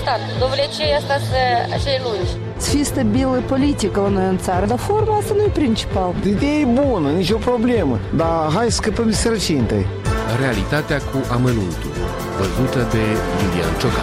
rezultat. Dovlecei asta așa e lungi. Să fie stabilă politică la noi în țară, dar forma asta nu e principal. Ideea e bună, nicio problemă, dar hai să scăpăm de sărăcie întâi. Realitatea cu amănuntul, văzută de Lilian Ciocan.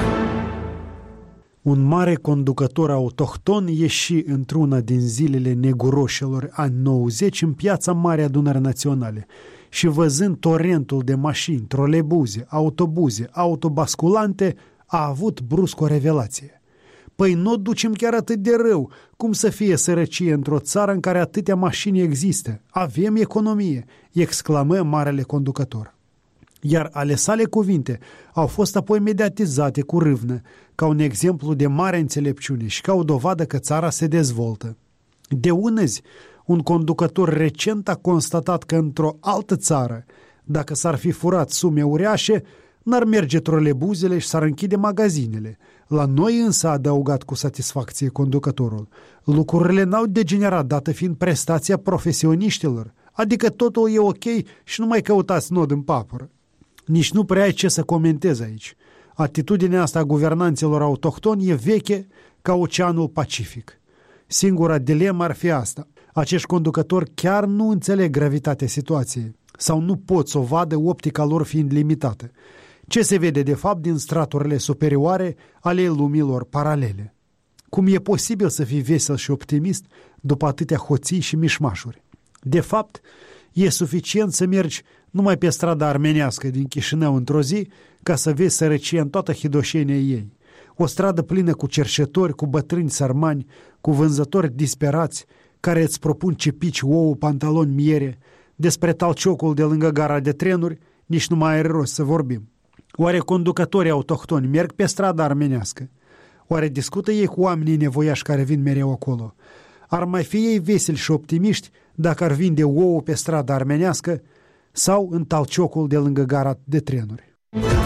Un mare conducător autohton ieși într-una din zilele neguroșilor ani 90 în piața Mare Adunări Naționale și văzând torentul de mașini, trolebuze, autobuze, autobasculante, a avut brusc o revelație. Păi nu ducem chiar atât de rău, cum să fie sărăcie într-o țară în care atâtea mașini există. Avem economie, exclamă marele conducător. Iar ale sale cuvinte au fost apoi mediatizate cu râvnă, ca un exemplu de mare înțelepciune și ca o dovadă că țara se dezvoltă. De unăzi, un conducător recent a constatat că într-o altă țară, dacă s-ar fi furat sume uriașe, n-ar merge trolebuzele și s-ar închide magazinele. La noi însă, a adăugat cu satisfacție conducătorul, lucrurile n-au degenerat dată fiind prestația profesioniștilor, adică totul e ok și nu mai căutați nod în papură. Nici nu prea ai ce să comentez aici. Atitudinea asta a guvernanților autohtoni e veche ca Oceanul Pacific. Singura dilemă ar fi asta. Acești conducători chiar nu înțeleg gravitatea situației sau nu pot să o vadă, optica lor fiind limitată. Ce se vede de fapt din straturile superioare ale lumilor paralele? Cum e posibil să fii vesel și optimist după atâtea hoții și mișmașuri? De fapt, e suficient să mergi numai pe strada armenească din Chișinău într-o zi ca să vezi sărăcie în toată hidoșenia ei. O stradă plină cu cerșetori, cu bătrâni sărmani, cu vânzători disperați care îți propun cepici, ouă, pantaloni, miere. Despre talciocul de lângă gara de trenuri nici nu mai are rost să vorbim. Oare conducătorii autohtoni merg pe strada armenească? Oare discută ei cu oamenii nevoiași care vin mereu acolo? Ar mai fi ei veseli și optimiști dacă ar vinde ouă pe strada armenească sau în talciocul de lângă gara de trenuri?